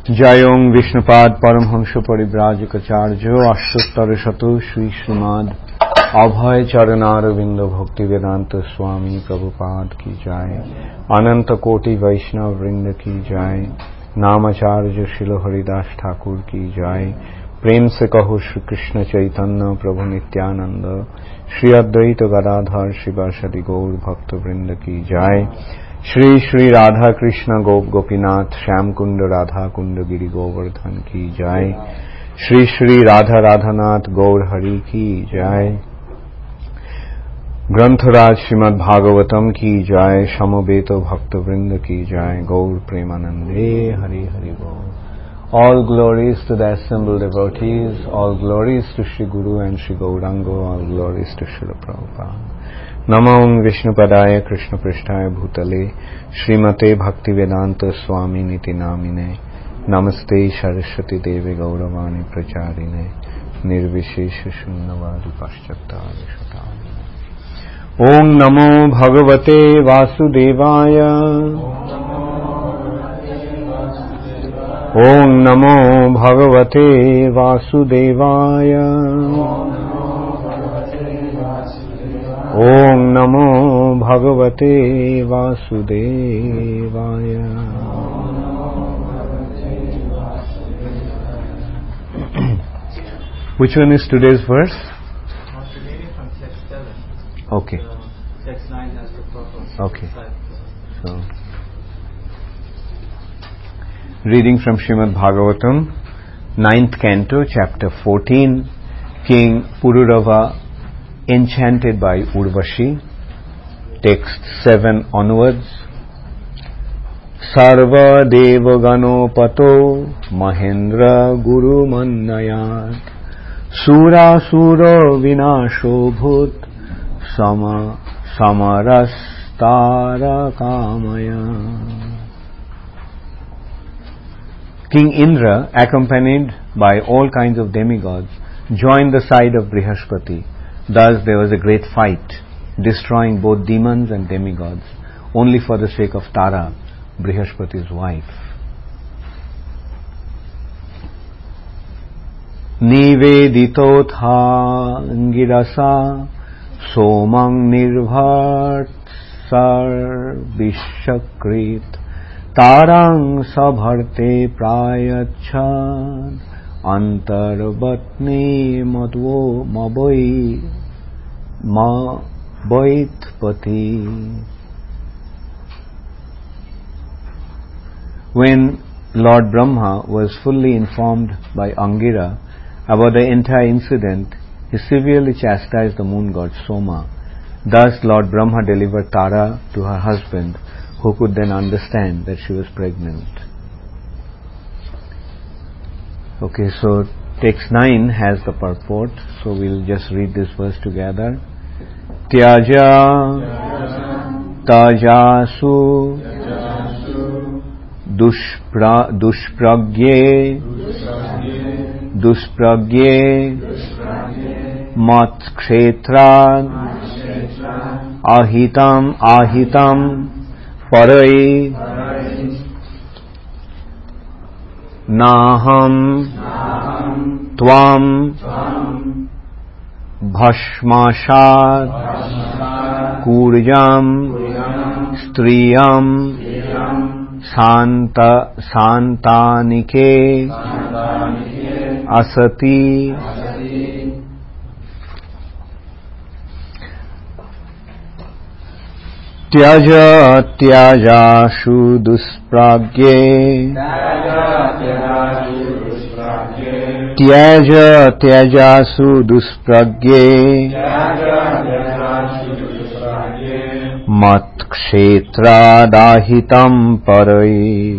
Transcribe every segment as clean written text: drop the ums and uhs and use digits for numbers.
जयों विष्णुपाद परमहंस परिव्राजकाचार्यो अष्टोत्तर शतो श्री श्रीमद् अभय चरणारविंद भक्ति वेदांत स्वामी प्रभुपाद की जाय। अनंत कोटि वैष्णव वृंद की जाय। नामाचार्य शिल हरिदास ठाकुर की जाय। प्रेम से कहो श्री कृष्ण चैतन्य प्रभु नित्यानंद श्री अद्वैत गदाधर शिवासदि गौर भक्त वृंद की जाय। श्री श्री राधा कृष्ण गोप गोपीनाथ श्याम कुंड राधा कुंड गिरि गोवर्धन की जाय। श्री श्री राधा राधानाथ गौर हरि की जाय। ग्रंथराज श्रीमद् भागवतम की जाय। समवेत भक्त वृंद की जाय। गौर प्रेमानंदे हरि हरि बोल। All glories to the assembled devotees, all glories to Shri Guru and Shri Gauranga, all glories to Srila Prabhupada. Namo Vishnupadaya Krishna Prishtaya Bhutale Srimate Bhaktivedanta Swami Niti Namine Namaste Saraswati Devi Gauravani Pracharine Nirvishesha Shunnavadi Paschatari Shatani. Om Namo Bhagavate Vasudevaya. Om Namo Bhagavate Vasudevaya. Om Namo Bhagavate Vasudevaya. Which one is today's verse? Today from text 7. Okay. Text 9 has the purpose. Okay. So, reading from Srimad Bhagavatam, 9th canto, chapter 14, King Pururava enchanted by Urvashi, text 7 onwards. Sarva deva ganopato mahendra guru mannayat sura sura vinasho bhut samarastara kamaya. King Indra, accompanied by all kinds of demigods, joined the side of Brihaspati. Thus there was a great fight, destroying both demons and demigods, only for the sake of Tara, Brihaspati's wife. Niveditotha ngirasa somang nirbhat sar vishakrit Tarang sabharte prayachad antarvatni madvo mabaitpati. When Lord Brahma was fully informed by Angira about the entire incident, he severely chastised the moon god Soma. Thus Lord Brahma delivered Tara to her husband, who could then understand that she was pregnant. Okay, so text 9 has the purport, so we'll just read this verse together. Tyaja tajasu duspragye mat kshetran ahitam Parai Naham Tvam Bhashmashat Kurjam Striyam Santanike Asati. Tyajashu duspragye Tyajasu duspragye Mat kshetra dahitam parai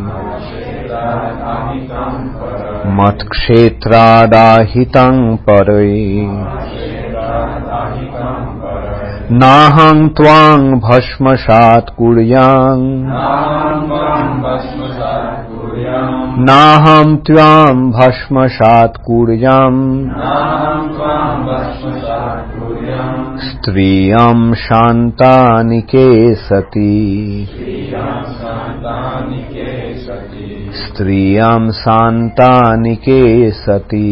Mat kshetra dahitam parai Naham tvang bhashmashat kuryang नाहं त्वां भस्मसात् कुर्याम् स्त्रियं शान्तानिके सति स्त्रियं शान्तानिके सति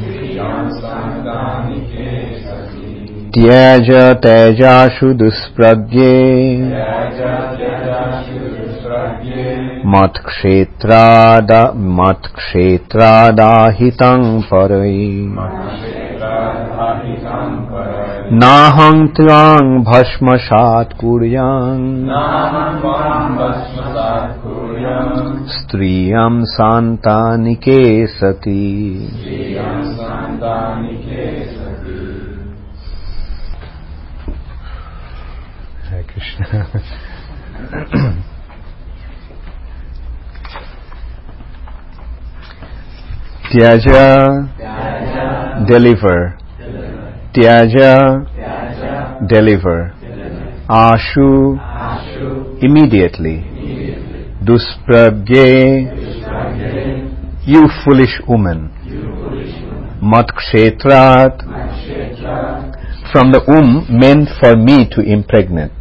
त्यज तेजासु दुष्प्रज्ञे मत्क्षेत्रादाहितं परै नाहं त्वां भस्मसात् कुर्याम् स्त्रियं शान्तानिके सति Hare Krishna. Tyaja, deliver. Tyaja, deliver. Ashu, immediately. Dusprabhye, you foolish woman. Matkshetrat, from the womb meant for me to impregnate.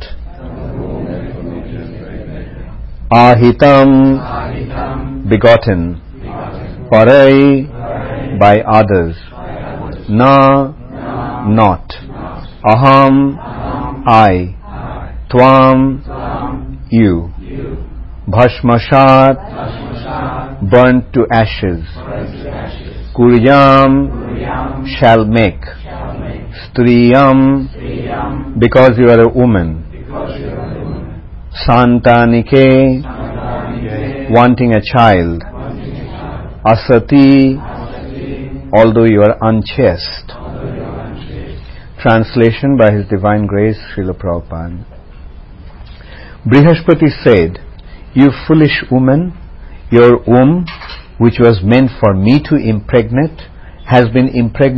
Ahitam, begotten. Parai, by others. Na, not. Aham, I. Tvam, you. Bhasmashat, burnt to ashes. Kuryam, shall make. Striyam, because you are a woman. Santanike, wanting a child. Asati, although you are unchaste. Translation by His Divine Grace, Srila Prabhupada. Brihaspati said, you foolish woman, your womb, which was meant for me to impregnate, has been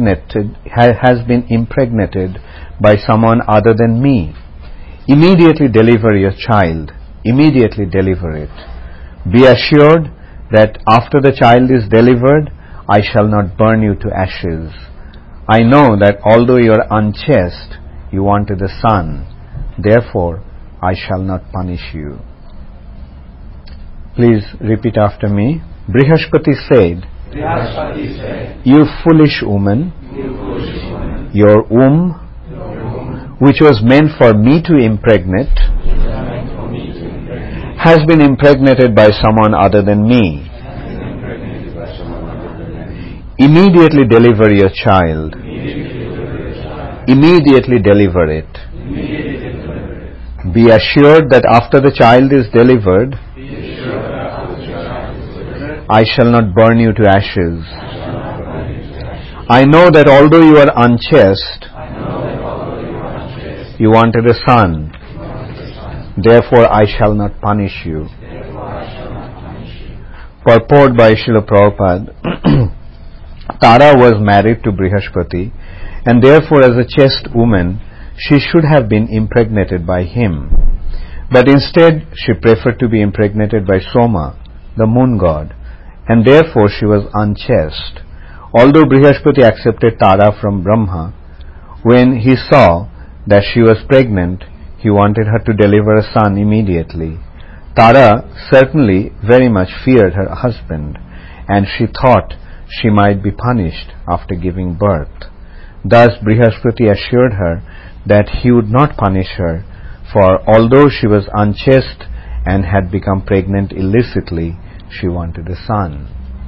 impregnated by someone other than me. Immediately deliver your child. Immediately deliver it. Be assured that after the child is delivered, I shall not burn you to ashes. I know that although you are unchaste, you wanted a son. Therefore, I shall not punish you. Please repeat after me. Brihaspati said, you foolish woman, your womb, which was meant for me to impregnate, has been impregnated by someone other than me. Immediately deliver your child. Immediately deliver it. Be assured that after the child is delivered, I shall not burn you to ashes. I know that although you are unchaste, you wanted a son. Therefore, I shall not punish you. Purport by Srila Prabhupada. Tara was married to Brihaspati, and therefore as a chaste woman, she should have been impregnated by him. But instead, she preferred to be impregnated by Soma, the moon god, and therefore she was unchaste. Although Brihaspati accepted Tara from Brahma, when he saw that she was pregnant, he wanted her to deliver a son immediately. Tara certainly very much feared her husband, and she thought she might be punished after giving birth. Thus Brihaspati assured her that he would not punish her, for although she was unchaste and had become pregnant illicitly, she wanted a son.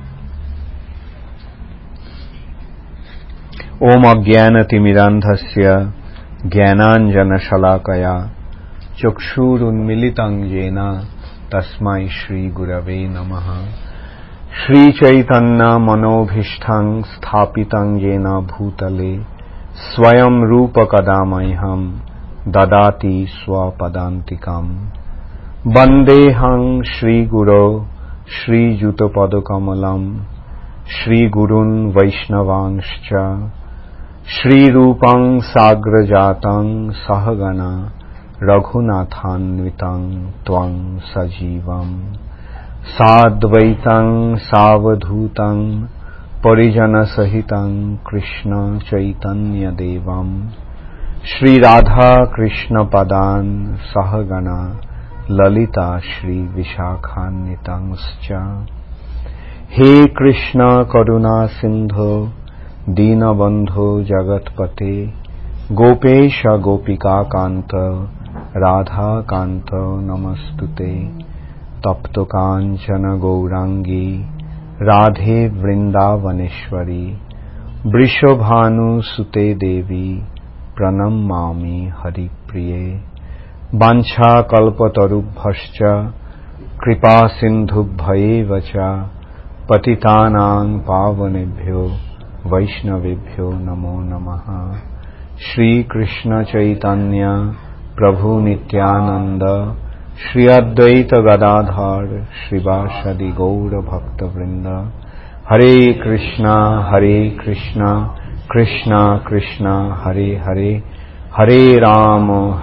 Om Ajnanatimirandhasya Jnananjana Shalakaya Chakshurunmilitam Yena Tasmai Shri Gurave Namaha Shri Chaitanya Manobhishthang Sthapitam Yena Bhutale Swayam Rupa Kadamayham Dadati Swapadantikam Bandehang Shri Guru Shri Jutapadakamalam Shri Gurun Vaishnavangscha Shri Rupang Sagrajatang Sahagana Raghunathanvitam Twang Sajivam Sadvaitam Savadhutam Parijana Sahitam Krishna Chaitanya Devam Shri Radha Krishna Padan Sahagana Lalita Shri Vishakhanitangscha. He Krishna Karuna Sindhu Dinabandhu Jagatpate Gopesha Gopika Kanta Radha Kanta Namastute Tapto Kanchana Gaurangi Radhe Vrindavaneshwari Vrishabhanu Sute Devi Pranamami Hari Priye Vancha Kalpatarubhascha Kripa Sindhubhayeva Patitanang Pavanebhyo Vaishnavebhyo Namo Namaha. Shri Krishna Chaitanya Prabhu Nityananda Shri Advaita Gadadhar Shrivasadi Gaura Bhakta Vrinda. Hare Krishna Krishna Krishna Hare Hare Hare Rama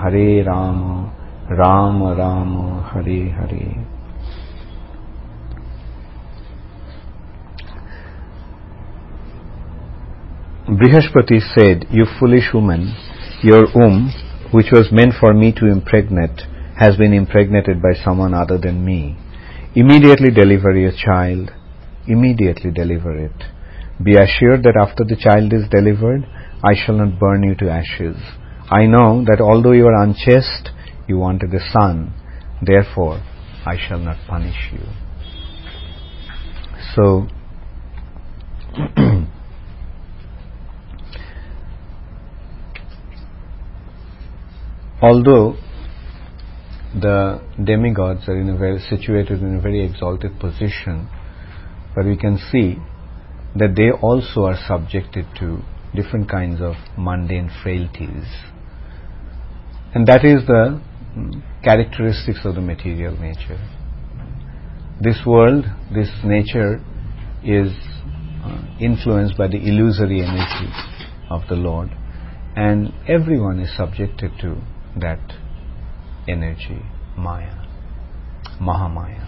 Rama Rama Hare Hare. Brihaspati said, "You foolish woman, your womb, which was meant for me to impregnate, has been impregnated by someone other than me. Immediately deliver your child. Immediately deliver it. Be assured that after the child is delivered, I shall not burn you to ashes. I know that although you are unchaste, you wanted a son. Therefore, I shall not punish you." So, although the demigods are situated in a very exalted position, but we can see that they also are subjected to different kinds of mundane frailties. And that is the characteristics of the material nature. This world, this nature is influenced by the illusory energy of the Lord, and everyone is subjected to that energy, Maya, Mahamaya.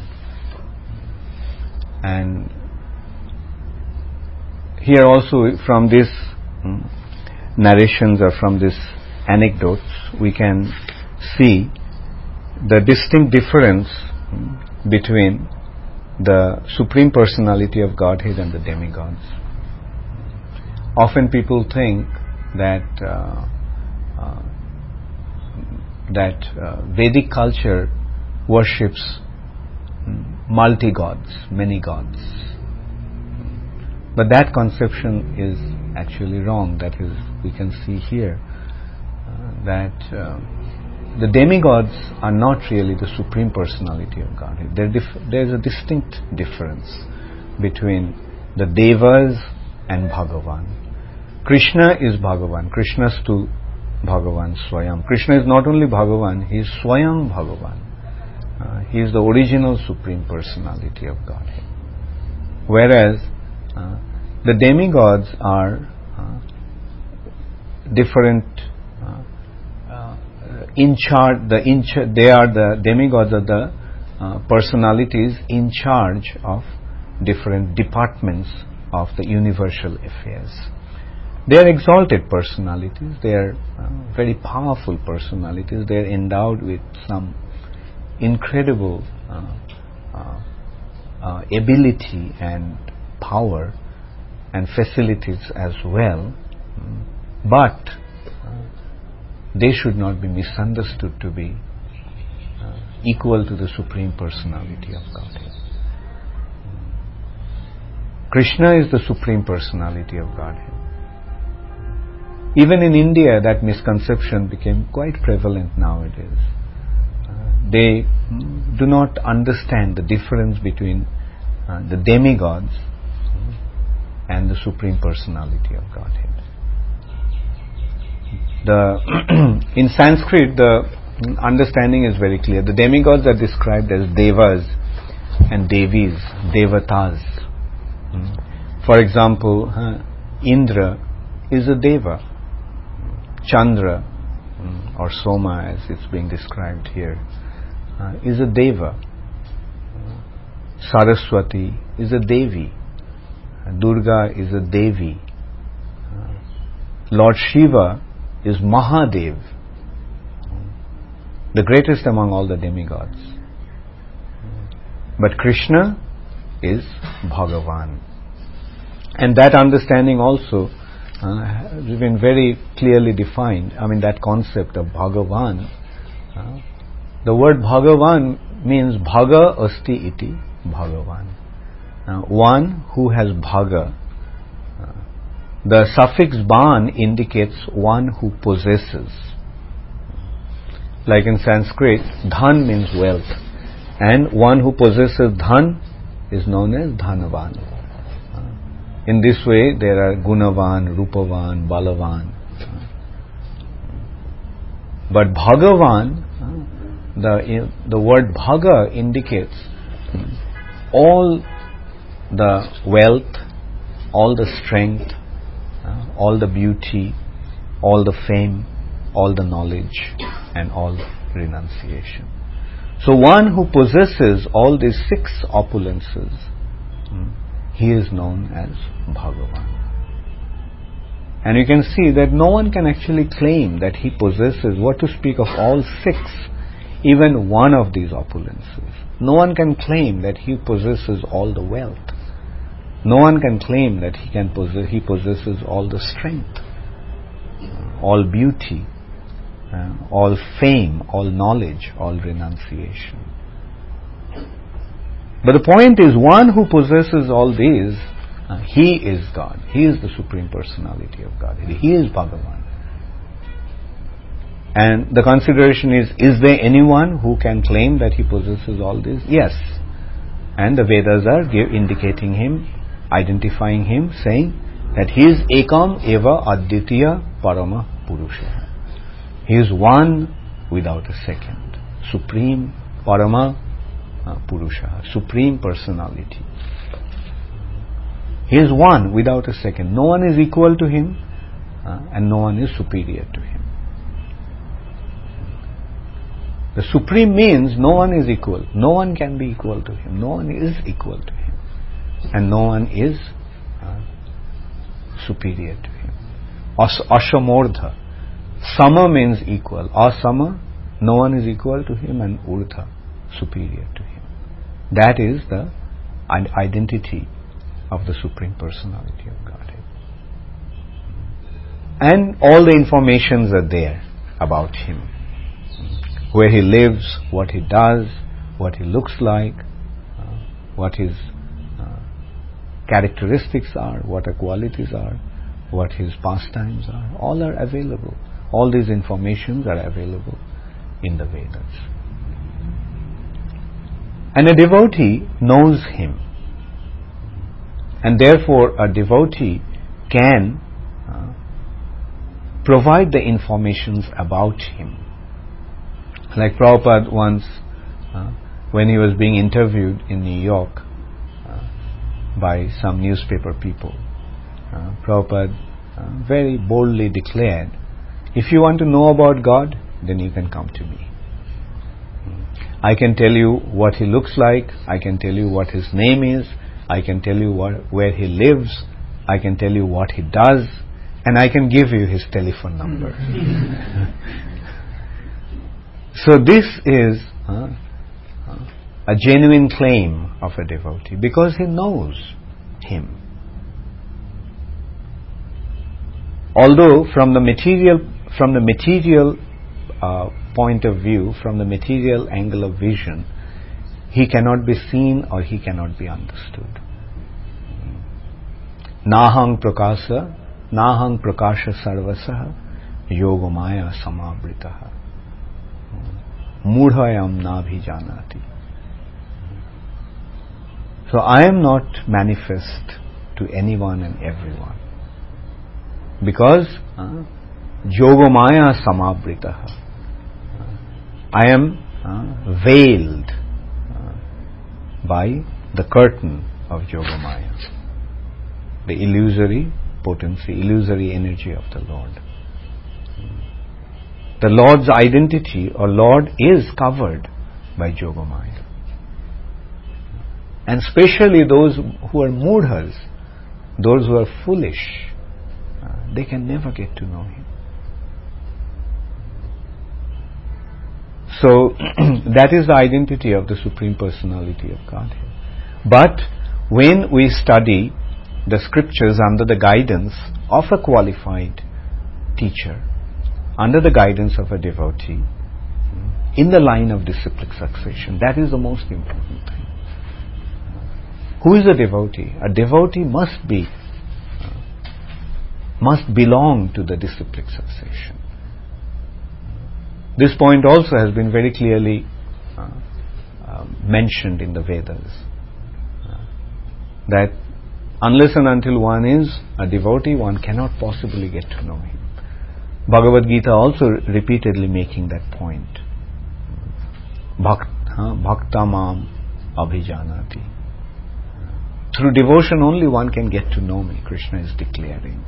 And here also from these narrations or from these anecdotes, we can see the distinct difference between the Supreme Personality of Godhead and the demigods. Often people think that Vedic culture worships multi-gods, many gods. But that conception is actually wrong. That is, we can see here that the demigods are not really the Supreme Personality of Godhead. There is a distinct difference between the Devas and Bhagavan. Krishna is Bhagavan. Krishnastu Bhagavan Swayam. Krishna is not only Bhagavan, he is Swayam Bhagavan. He is the original Supreme Personality of Godhead. Whereas the demigods are different. They are the demigods are the personalities in charge of different departments of the universal affairs. They are exalted personalities. They are very powerful personalities. They are endowed with some incredible ability and power and facilities as well, but they should not be misunderstood to be equal to the Supreme Personality of Godhead. Krishna is the Supreme Personality of Godhead. Even in India, that misconception became quite prevalent nowadays. They do not understand the difference between the demigods and the Supreme Personality of Godhead. In Sanskrit, the understanding is very clear. The demigods are described as devas and devis, devatas. For example, Indra is a deva. Chandra, or Soma as it's being described here, is a deva. Saraswati is a Devi. Durga is a Devi. Lord Shiva is Mahadev, the greatest among all the demigods. But Krishna is Bhagavan. And that understanding also has been very clearly defined. I mean, that concept of Bhagavan. The word Bhagavan means Bhaga Asti Iti Bhagavan. One who has Bhaga. The suffix Ban indicates one who possesses. Like in Sanskrit, Dhan means wealth. And one who possesses Dhan is known as Dhanavan. In this way, there are Gunavan, Rupavan, Balavan. But Bhagavan, the word Bhaga indicates all the wealth, all the strength, all the beauty, all the fame, all the knowledge, and all renunciation. So one who possesses all these 6 opulences, he is known as Bhagavan. And you can see that no one can actually claim that he possesses, what to speak of all 6, even one of these opulences. No one can claim that he possesses all the wealth. No one can claim that he possesses all the strength, all beauty, all fame, all knowledge, all renunciation. But the point is, one who possesses all these, he is God. He is the Supreme Personality of Godhead. He is Bhagavan. And the consideration is there anyone who can claim that he possesses all this? Yes. And the Vedas are indicating him, identifying him, saying that he is Ekam Eva Aditya Parama Purusha. He is one without a second. Supreme Parama Purusha. Supreme Personality. He is one without a second. No one is equal to him and no one is superior to him. The Supreme means no one is equal. No one can be equal to him. No one is equal to him. And no one is superior to him. Ashamordha. Sama means equal. Asama, no one is equal to him, and Urdha, superior to him. That is the identity of the Supreme Personality of Godhead. And all the informations are there about him. Where he lives, what he does, what he looks like, what his characteristics are, what her qualities are, what his pastimes are. All are available. All these informations are available in the Vedas. And a devotee knows him. And therefore a devotee can provide the informations about him. Like Prabhupada once, when he was being interviewed in New York by some newspaper people, Prabhupada very boldly declared, if you want to know about God, then you can come to me. I can tell you what he looks like, I can tell you what his name is, I can tell you where he lives, I can tell you what he does, and I can give you his telephone number. So this is a genuine claim of a devotee, because he knows him. Although from the material point of view, from the material angle of vision, he cannot be seen or he cannot be understood. Nahang prakasha sarvasaha yogamaya samabritaha mudhayam nabhijanati. So I am not manifest to anyone and everyone, because yogamaya samabritaha, I am veiled by the curtain of yogamaya, the illusory potency, illusory energy of the Lord. The Lord's identity or Lord is covered by yogamaya. And especially those who are mudhas, those who are foolish, they can never get to know Him. So that is the identity of the Supreme Personality of Godhead. But when we study the scriptures under the guidance of a qualified teacher, under the guidance of a devotee, in the line of disciplic succession, that is the most important thing. Who is a devotee? A devotee must belong to the disciplic succession. This point also has been very clearly mentioned in the Vedas, that unless and until one is a devotee, one cannot possibly get to know Him. Bhagavad Gita also repeatedly making that point. Bhakta mam abhijanati. Through devotion only one can get to know me, Krishna is declaring.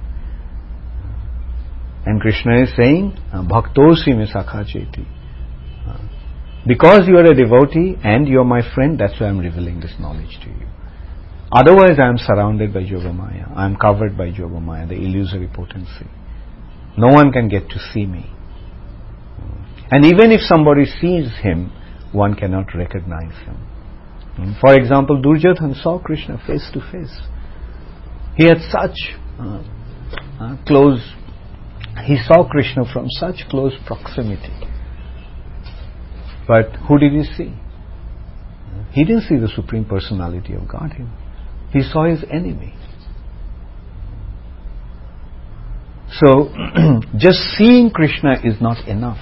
And Krishna is saying, Bhaktosi me sakha cheti. Because you are a devotee and you are my friend, that's why I am revealing this knowledge to you. Otherwise I am surrounded by Yogamaya. I am covered by Yogamaya, the illusory potency. No one can get to see me. And even if somebody sees him, one cannot recognize him. For example, Duryodhana saw Krishna face to face. He had such he saw Krishna from such close proximity. But who did he see? He didn't see the Supreme Personality of Godhead. He saw his enemy. So, just seeing Krishna is not enough.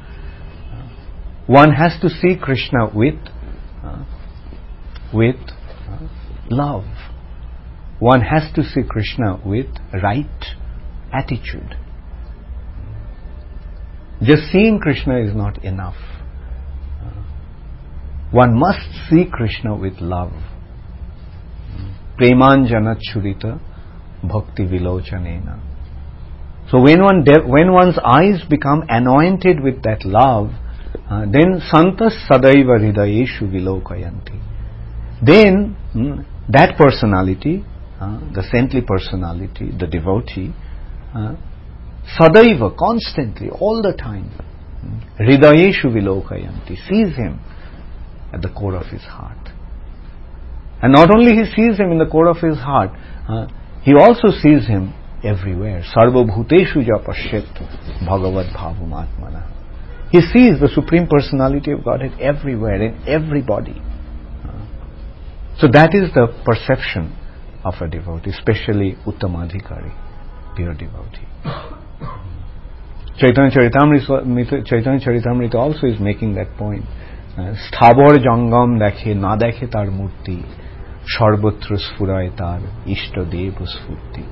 One has to see Krishna with love. One has to see Krishna with right attitude. Just seeing Krishna is not enough. One must see Krishna with love. Premanjana churita bhakti vilochanena. So when one's eyes become anointed with that love, then santas sadaiva hridayeshu vilokayanti. Then that personality, the saintly personality, the devotee, sadaiva, constantly, all the time, hridayeshu vilokayanti, sees him at the core of his heart. And not only he sees him in the core of his heart, he also sees him everywhere. Sarva bhuteshu ja pashyat bhagavad bhavam atmana. He sees the Supreme Personality of Godhead everywhere, in everybody. So that is the perception of a devotee, especially Uttamadhikari, pure devotee. Chaitanya Charitamrita also is making that point. Sthabor jangam dekhe na dekhe tar murti, sarvatra sfuray tar ishta dev sfurti.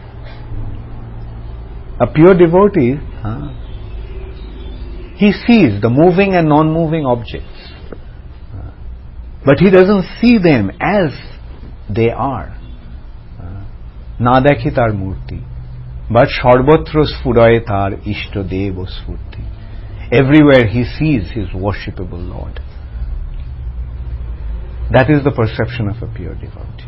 A pure devotee, he sees the moving and non-moving objects, but he doesn't see them as they are. Na dekhe tar murti, but sarvatra sfuray tar ishta dev sfurti. Everywhere he sees his worshipable Lord. That is the perception of a pure devotee.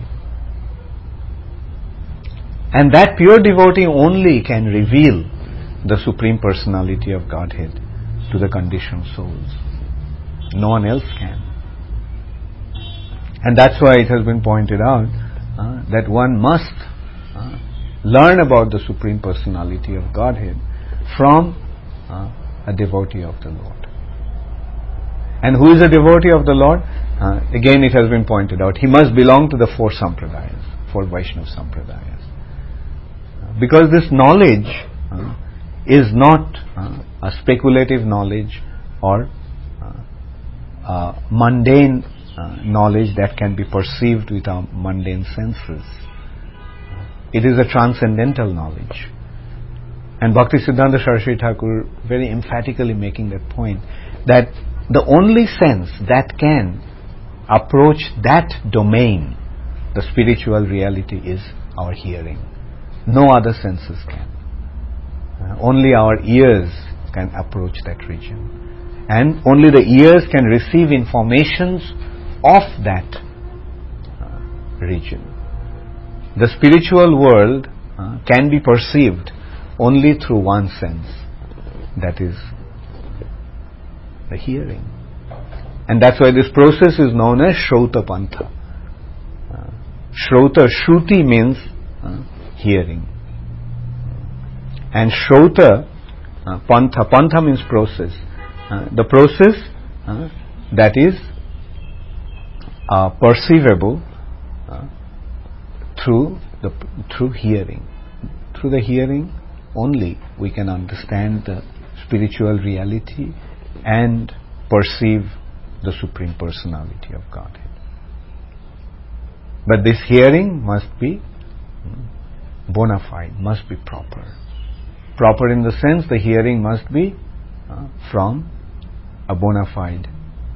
And that pure devotee only can reveal the Supreme Personality of Godhead to the conditioned souls. No one else can. And that's why it has been pointed out that one must learn about the Supreme Personality of Godhead from a devotee of the Lord. And who is a devotee of the Lord? Again it has been pointed out, he must belong to the four sampradayas, four Vaishnava sampradayas. Because this knowledge is not a speculative knowledge or mundane knowledge that can be perceived with our mundane senses. It is a transcendental knowledge. And Bhaktisiddhanta Saraswati Thakur very emphatically making that point, that the only sense that can approach that domain, the spiritual reality, is our hearing. No other senses can. Only our ears can approach that region. And only the ears can receive informations of that region. The spiritual world can be perceived only through one sense, that is the hearing. And that's why this process is known as Shrauta Pantha. Shrauta, Shruti means hearing. And Shrauta Pantha, Pantha means process. The process that is perceivable through hearing. Through the hearing only we can understand the spiritual reality and perceive the Supreme Personality of Godhead. But this hearing must be bona fide, must be proper. Proper in the sense the hearing must be from a bona fide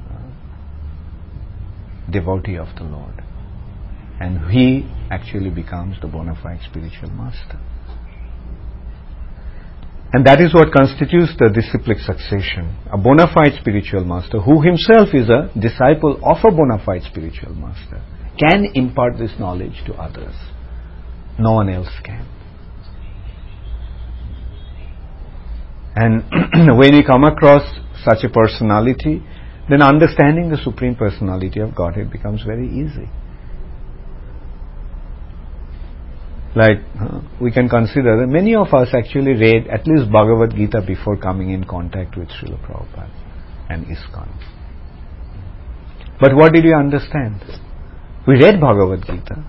devotee of the Lord. And he actually becomes the bona fide spiritual master. And that is what constitutes the disciplic succession. A bona fide spiritual master who himself is a disciple of a bona fide spiritual master can impart this knowledge to others. No one else can. And when we come across such a personality, then understanding the Supreme Personality of Godhead becomes very easy. Like, we can consider that many of us actually read at least Bhagavad Gita before coming in contact with Srila Prabhupada and ISKCON. But what did we understand? We read Bhagavad Gita.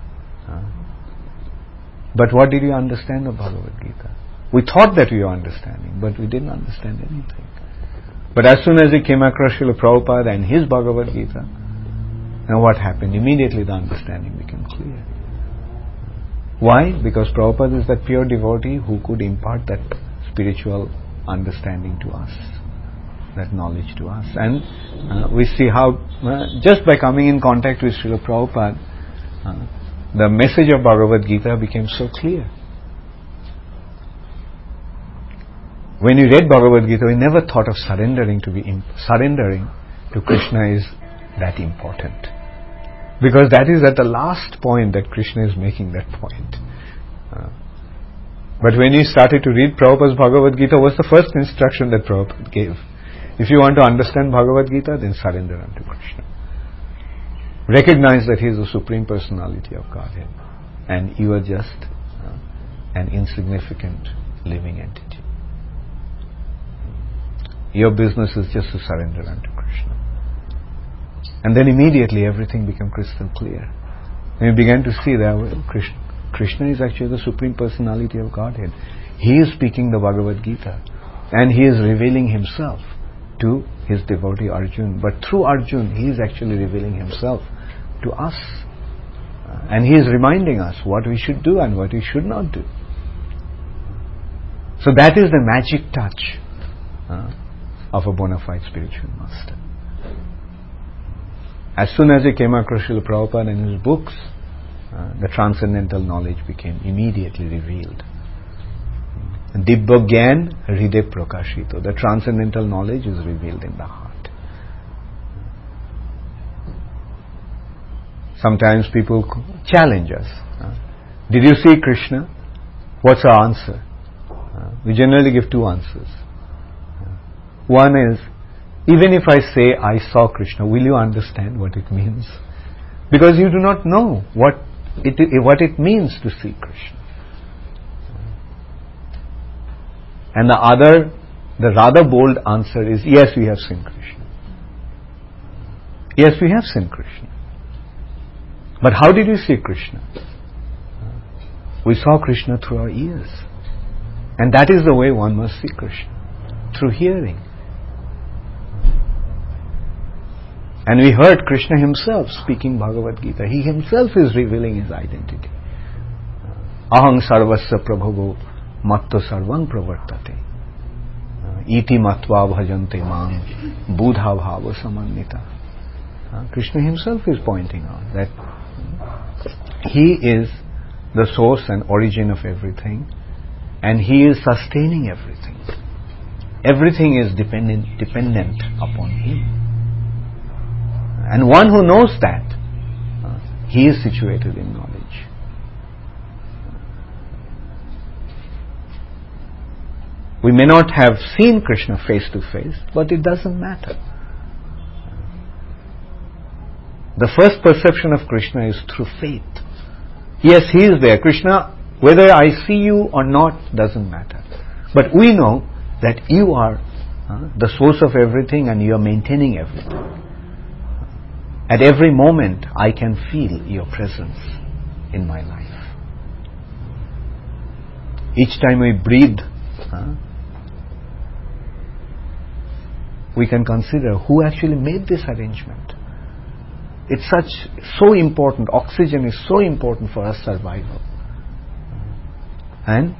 But what did we understand of Bhagavad Gita? We thought that we were understanding, but we didn't understand anything. But as soon as we came across Srila Prabhupada and his Bhagavad Gita, now what happened? Immediately the understanding became clear. Why? Because Prabhupada is that pure devotee who could impart that spiritual understanding to us, that knowledge to us. And we see how just by coming in contact with Srila Prabhupada, the message of Bhagavad Gita became so clear. When we read Bhagavad Gita, we never thought of surrendering to Krishna is that important. Because that is at the last point that Krishna is making that point. But when he started to read Prabhupada's Bhagavad Gita, was the first instruction that Prabhupada gave. If you want to understand Bhagavad Gita, then surrender unto Krishna. Recognize that he is the Supreme Personality of Godhead, and you are just an insignificant living entity. Your business is just to surrender unto Krishna. And then immediately everything became crystal clear. And you began to see that Krishna is actually the Supreme Personality of Godhead. He is speaking the Bhagavad Gita, and he is revealing himself to his devotee Arjuna. But through Arjuna, he is actually revealing himself to us. And he is reminding us what we should do and what we should not do. So that is the magic touch of a bona fide spiritual master. As soon as he came across Srila Prabhupada and his books, the transcendental knowledge became immediately revealed. Dibba Gyan Hriday Prakashito. The transcendental knowledge is revealed in the heart. Sometimes people challenge us. Did you see Krishna? What's our answer? We generally give two answers. One is, even if I say I saw Krishna, will you understand what it means? Because you do not know what it means to see Krishna. And the rather bold answer is, yes, we have seen Krishna. Yes, we have seen Krishna. But how did we see Krishna? We saw Krishna through our ears. And that is the way one must see Krishna, through hearing. And we heard Krishna himself speaking Bhagavad Gita. He himself is revealing his identity. Aham sarvasya prabhavo matto sarvam pravartate. Iti matva bhajante mam buddha bhava samannita. Krishna himself is pointing out that he is the source and origin of everything, and he is sustaining everything. Everything is dependent upon him. And one who knows that, He is situated in knowledge. We may not have seen Krishna face to face, but it doesn't matter. The first perception of Krishna is through faith. Yes, He is there. Krishna, whether I see you or not, doesn't matter. But we know that you are the source of everything and you are maintaining everything. At every moment, I can feel your presence in my life. Each time we breathe, we can consider who actually made this arrangement. It's so important. Oxygen is so important for our survival. And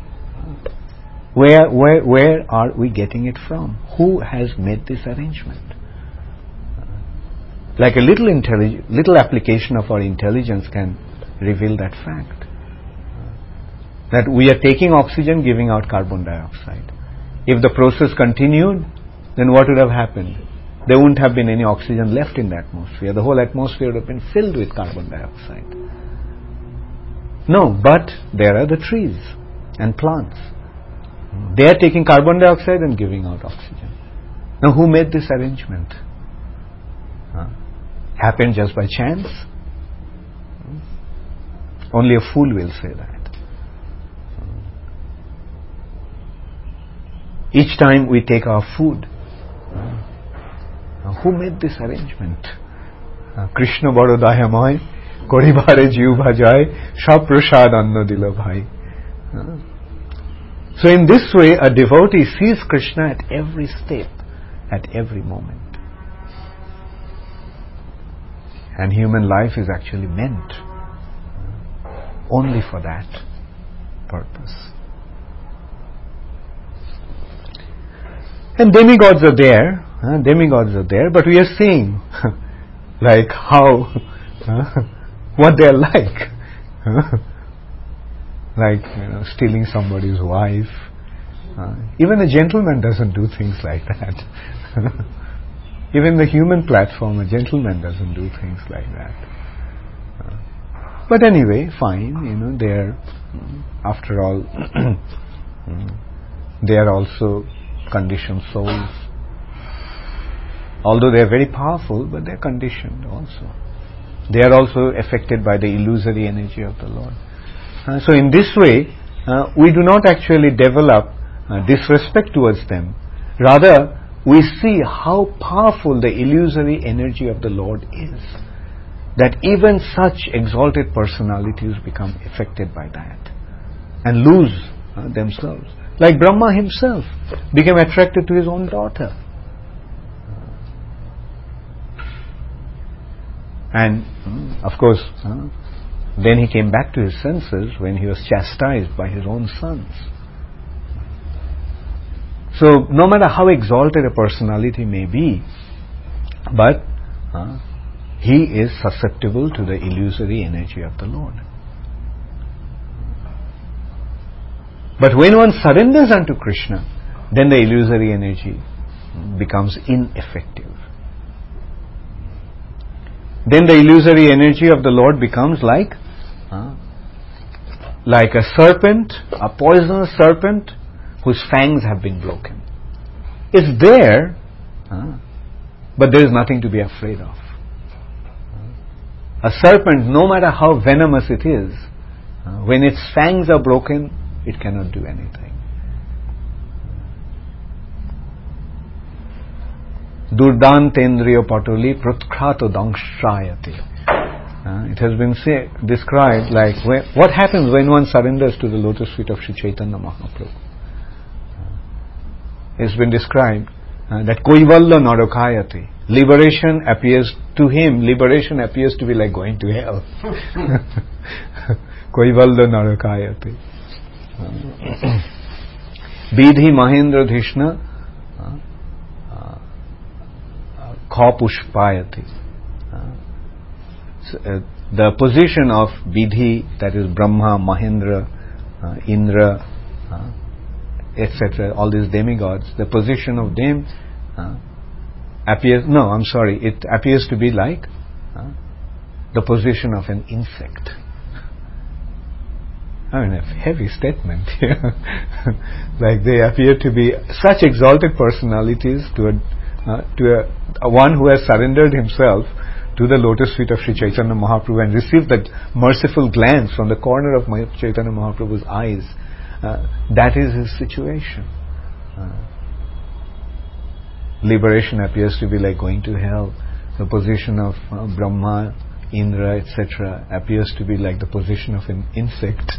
where are we getting it from? Who has made this arrangement? Like a little application of our intelligence can reveal that fact. That we are taking oxygen, giving out carbon dioxide. If the process continued, then what would have happened? There wouldn't have been any oxygen left in the atmosphere. The whole atmosphere would have been filled with carbon dioxide. No, but there are the trees and plants. They are taking carbon dioxide and giving out oxygen. Now, who made this arrangement? Happened just by chance? Only a fool will say that. Each time we take our food, who made this arrangement? Krishna bado dayamoy, koribare jiv bhajay, sab prasad anna dilo bhai. So in this way, a devotee sees Krishna at every step, at every moment. And human life is actually meant only for that purpose. And demigods are there, but we are seeing like how, what they are like. Like, stealing somebody's wife. Even a gentleman doesn't do things like that. Even the human platform, a gentleman doesn't do things like that. But anyway, fine, they're, after all, they are also conditioned souls. Although they are very powerful, but they are conditioned also. They are also affected by the illusory energy of the Lord. So in this way, we do not actually develop disrespect towards them. Rather, we see how powerful the illusory energy of the Lord is. That even such exalted personalities become affected by that and lose themselves. Like Brahma himself became attracted to his own daughter. And of course, then he came back to his senses when he was chastised by his own sons. So no matter how exalted a personality may be, but he is susceptible to the illusory energy of the Lord. But when one surrenders unto Krishna, then the illusory energy becomes ineffective. Then the illusory energy of the Lord becomes like a serpent, a poisonous serpent whose fangs have been broken. It's there, but there is nothing to be afraid of. A serpent, no matter how venomous it is, when its fangs are broken, it cannot do anything. Durdantendriyo patuli prutkrato dangshayate. It has been described like what happens when one surrenders to the lotus feet of Sri Chaitanya Mahaprabhu. It's been described that Koivalla Narokayate. Liberation appears to him to be like going to hell. Koivalla Narokayate. Bidhi Mahendra Dhishna Khapushpayati. The position of Bidhi, that is Brahma, Mahendra, Indra, etc., all these demigods, the position of them it appears to be like the position of an insect. I mean, a heavy statement here. Like they appear to be such exalted personalities to a one who has surrendered himself to the lotus feet of Sri Chaitanya Mahaprabhu and received that merciful glance from the corner of Chaitanya Mahaprabhu's eyes. That is his situation. Liberation appears to be like going to hell. The position of Brahma, Indra, etc. appears to be like the position of an insect.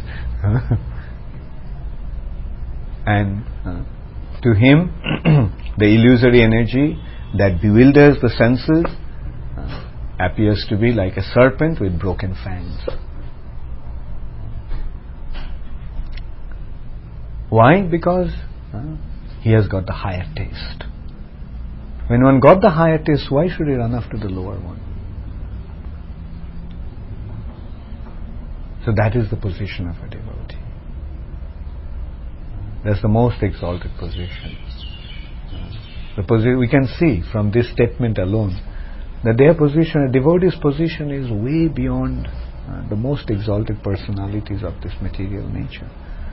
And to him, the illusory energy that bewilders the senses appears to be like a serpent with broken fangs. Why? Because he has got the higher taste. When one got the higher taste, why should he run after the lower one? So that is the position of a devotee. That's the most exalted position. We can see from this statement alone that their position, a devotee's position, is way beyond the most exalted personalities of this material nature.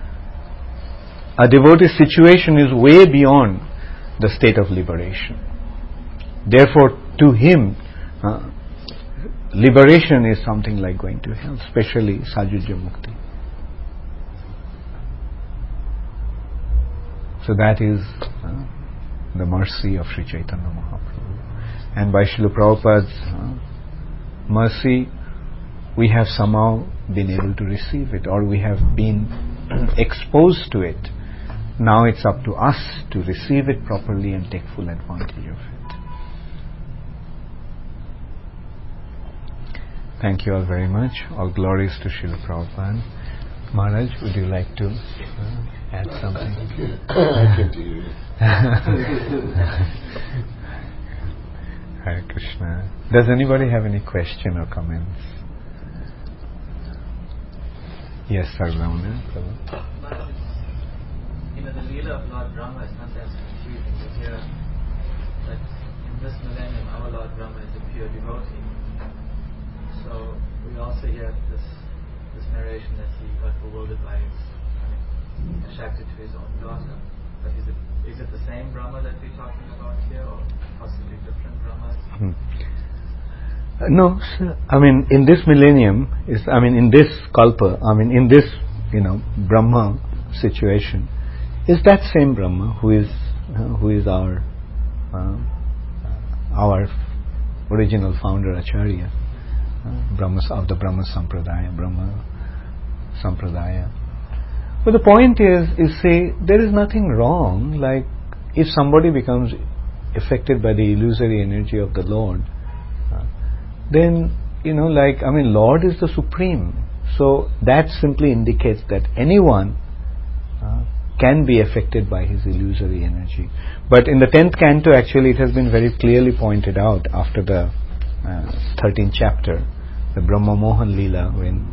A devotee's situation is way beyond the state of liberation. Therefore, to him, liberation is something like going to hell, especially Sajujya Mukti. So that is the mercy of Sri Chaitanya Mahaprabhu. And by Srila Prabhupada's mercy, we have somehow been able to receive it, or we have been exposed to it. Now it's up to us to receive it properly and take full advantage of it. Thank you all very much. All glories to Srila Prabhupada. Maharaj, would you like to add something? I can do it. Hare Krishna. Does anybody have any question or comments? Yes, Sarvamana. The Leela of Lord Brahma is sometimes confusing to hear that in this millennium our Lord Brahma is a pure devotee. So we also hear this narration that he got bewildered by attracted to his own daughter. But is it the same Brahma that we're talking about here, or possibly different Brahmas? No, sir. I mean, in this millennium, in this kalpa, in this, Brahma situation, is that same Brahma who is our original founder Acharya, of the Brahma Sampradaya. But the point is say, there is nothing wrong, like if somebody becomes affected by the illusory energy of the Lord, then, Lord is the supreme. So that simply indicates that anyone can be affected by his illusory energy. But in the 10th canto, actually, it has been very clearly pointed out after the 13th chapter, the Brahma Mohan Leela, when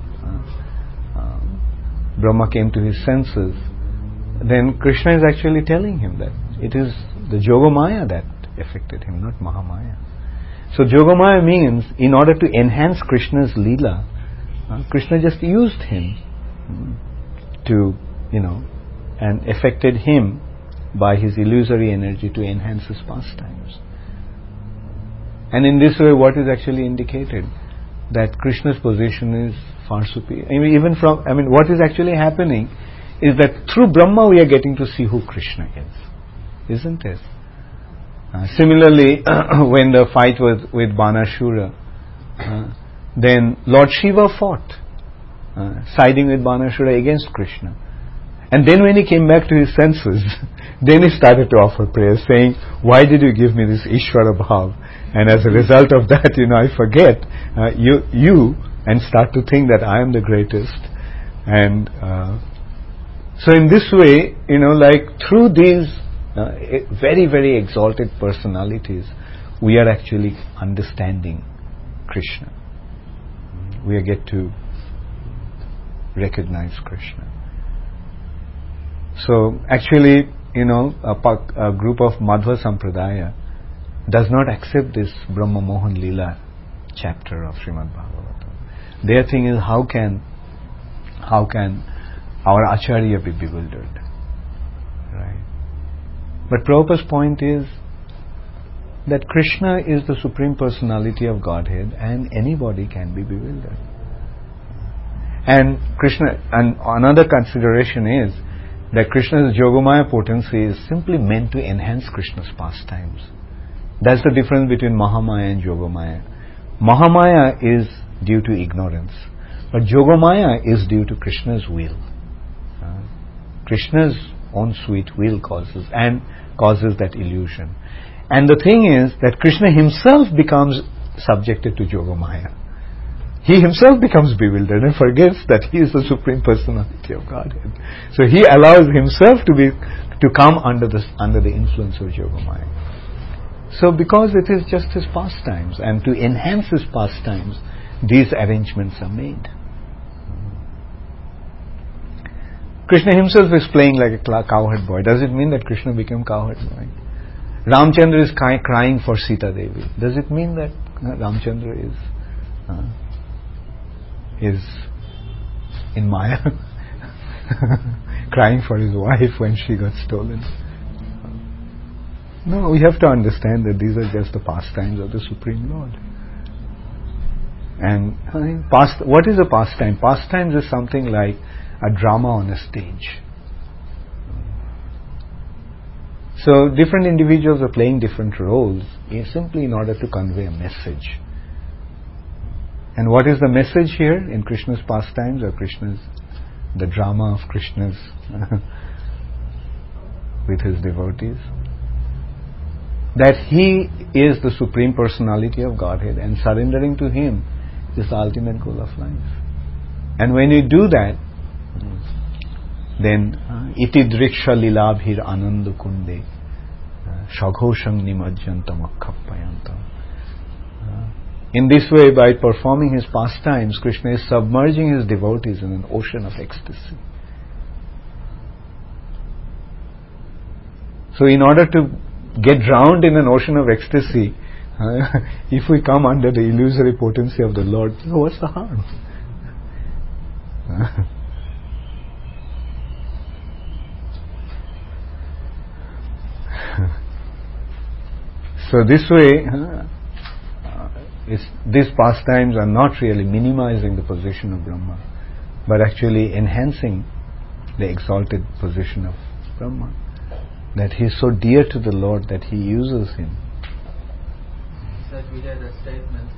Brahma came to his senses, then Krishna is actually telling him that it is the Yogamaya that affected him, not Mahamaya. So Yogamaya means, in order to enhance Krishna's Leela, Krishna just used him to, and affected him by his illusory energy to enhance his pastimes. And in this way, what is actually indicated? That Krishna's position is far superior. What is actually happening is that through Brahma we are getting to see who Krishna is. Isn't it? Similarly, when the fight was with Banashura, then Lord Shiva fought, siding with Banashura against Krishna. And then when he came back to his senses, then he started to offer prayers, saying, why did you give me this Ishvara Bhav? And as a result of that, I forget you and start to think that I am the greatest. And so in this way, through these very, very exalted personalities, we are actually understanding Krishna. We get to recognize Krishna. So actually, a group of Madhva Sampradaya does not accept this Brahma Mohan Leela chapter of Srimad Bhagavatam. Their thing is how can our Acharya be bewildered? Right? But Prabhupada's point is that Krishna is the Supreme Personality of Godhead and anybody can be bewildered. And another consideration is that Krishna's Yogamaya potency is simply meant to enhance Krishna's pastimes. That's the difference between Mahamaya and Yogamaya. Mahamaya is due to ignorance, but Yogamaya is due to Krishna's will. Krishna's own sweet will causes that illusion. And the thing is that Krishna himself becomes subjected to Yogamaya. He himself becomes bewildered and forgets that he is the Supreme Personality of Godhead. So he allows himself to come under the influence of Yogamaya. So because it is just his pastimes, and to enhance his pastimes, these arrangements are made. Krishna himself is playing like a cowherd boy. Does it mean that Krishna became cowherd boy? Ramchandra is crying for Sita Devi. Does it mean that Ramchandra is in Maya crying for his wife when she got stolen? No, we have to understand that these are just the pastimes of the Supreme Lord. And what is a pastime? Pastimes is something like a drama on a stage. So different individuals are playing different roles simply in order to convey a message. And what is the message here in Krishna's pastimes, or the drama of Krishna's with his devotees? That he is the Supreme Personality of Godhead, and surrendering to him is the ultimate goal of life. And when you do that, then iti driksha lilabhir ananda kunde shaghosham nimajjantam akkhappayantam. In this way, by performing his pastimes, Krishna is submerging his devotees in an ocean of ecstasy. So in order to get drowned in an ocean of ecstasy, if we come under the illusory potency of the Lord, what's the harm? So this way, these pastimes are not really minimizing the position of Brahma, but actually enhancing the exalted position of Brahma. That he is so dear to the Lord that he uses him. He said we heard a statement,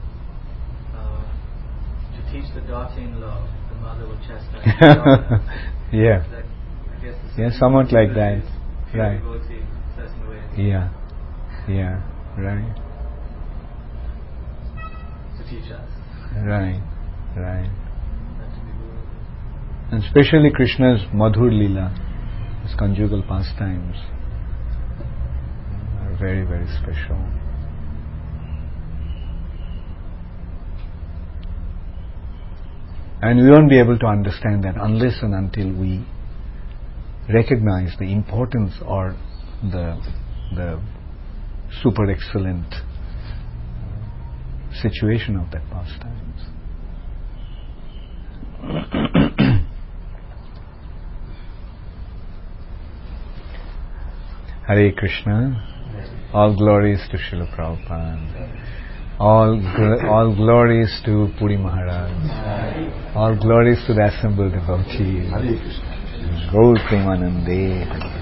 to teach the daughter-in-law, the mother will chastise the daughter. Yeah. That, I guess Yeah, somewhat like that. Right. Devotee, certain way. Yeah. Yeah. Right. To teach us. Right. Right. Not to be rude. And especially Krishna's Madhur Leela, his conjugal pastimes, are very, very special. And we won't be able to understand that unless and until we recognize the importance or the super excellent situation of that pastimes. Hare Krishna. All glories to Srila Prabhupada. All glories to Puri Maharaj. All glories to the assembled devotees. Gaur Premanande.